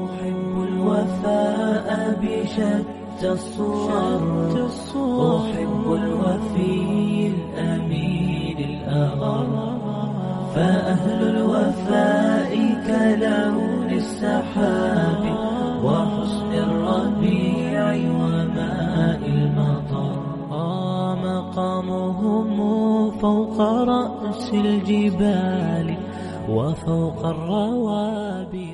أحب الوفاء بشتى الصور، أحب الوفي الأمين الأغر، فأهل الوفاء كلون السحاب وحسن الربيع وماء المطر. مقامهم فوق رأس الجبال وفوق الروابي.